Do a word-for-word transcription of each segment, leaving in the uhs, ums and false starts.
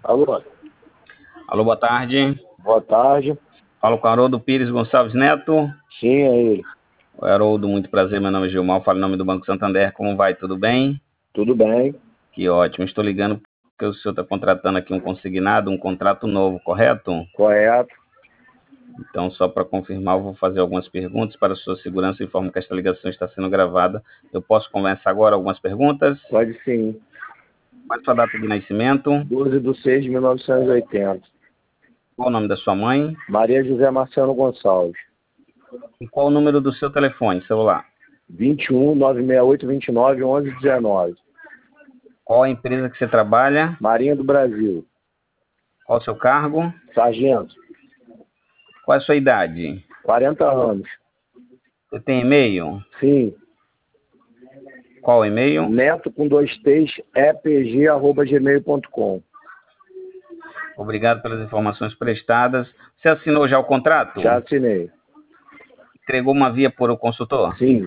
Alô? Alô, boa tarde. Boa tarde. Falo com o Haroldo Pires Gonçalves Neto. Sim, é ele. Oi, Haroldo, muito prazer. Meu nome é Gilmar, falo em nome do Banco Santander. Como vai? Tudo bem? Tudo bem. Que ótimo. Estou ligando porque o senhor está contratando aqui um consignado, um contrato novo, correto? Correto. Então, só para confirmar, eu vou fazer algumas perguntas para a sua segurança e informo que esta ligação está sendo gravada. Eu posso conversar agora algumas perguntas? Pode sim. Qual é a sua data de nascimento? doze de seis de mil novecentos e oitenta. Qual o nome da sua mãe? Maria José Marciano Gonçalves. E qual o número do seu telefone celular? vinte e um, nove seis oito, vinte e nove, onze, dezenove. Qual a empresa que você trabalha? Marinha do Brasil. Qual o seu cargo? Sargento. Qual é a sua idade? quarenta anos. Você tem e-mail? Sim. Qual o e-mail? Neto com dois T's, epg, arroba gmail ponto com. Obrigado pelas informações prestadas. Você assinou já o contrato? Já assinei. Entregou uma via por o consultor? Sim.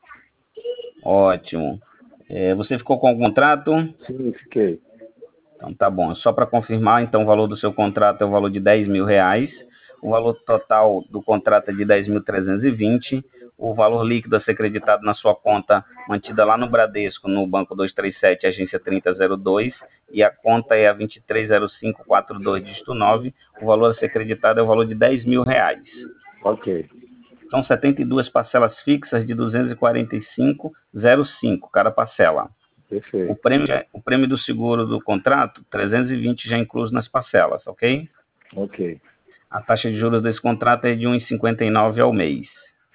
Ótimo. É, você ficou com o contrato? Sim, fiquei. Então tá bom. Só para confirmar, então o valor do seu contrato é o valor de dez mil reais. O valor total do contrato é de dez mil trezentos e vinte. O valor líquido a ser creditado na sua conta, mantida lá no Bradesco, no banco dois três sete, agência trinta zero dois, e a conta é a vinte e três zero cinco quatro dois, dígito nove. O valor a ser creditado é o valor de dez mil reais. Ok. São setenta e duas parcelas fixas de duzentos e quarenta e cinco vírgula zero cinco cada parcela. Perfeito. O prêmio, o prêmio do seguro do contrato, trezentos e vinte já incluso nas parcelas, ok? Ok. A taxa de juros desse contrato é de um vírgula cinquenta e nove ao mês.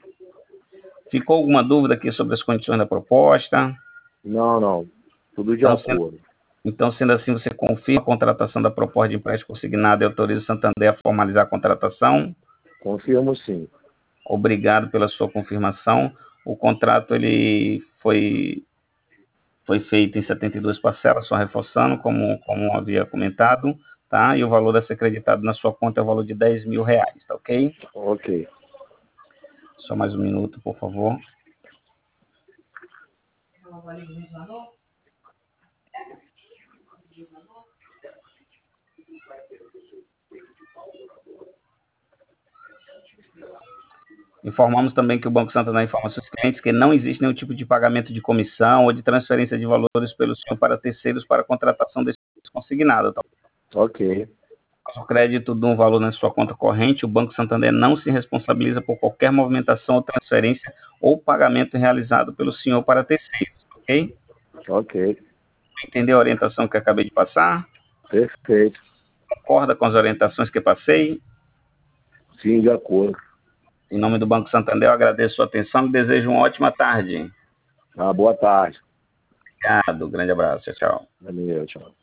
Ficou alguma dúvida aqui sobre as condições da proposta? Não, não. Tudo de Então, sendo, acordo. então, sendo assim, você confirma a contratação da proposta de empréstimo consignado e autoriza o Santander a formalizar a contratação? Confirmo sim. Obrigado pela sua confirmação. O contrato ele foi, foi feito em setenta e duas parcelas, só reforçando, como, como havia comentado, tá? E o valor a ser creditado na sua conta é o valor de dez mil reais, tá ok? Ok. Só mais um minuto, por favor. Informamos também que o Banco Santander informa aos seus clientes que não existe nenhum tipo de pagamento de comissão ou de transferência de valores pelo senhor para terceiros para a contratação desse consignado. Tá? Ok. O crédito de um valor na sua conta corrente, o Banco Santander não se responsabiliza por qualquer movimentação ou transferência ou pagamento realizado pelo senhor para terceiros, ok? Ok. Entendeu a orientação que eu acabei de passar? Perfeito. Concorda com as orientações que eu passei? Sim, de acordo. Em nome do Banco Santander, eu agradeço a sua atenção e desejo uma ótima tarde. Ah, boa tarde. Obrigado, grande abraço, tchau, tchau. Valeu, tchau.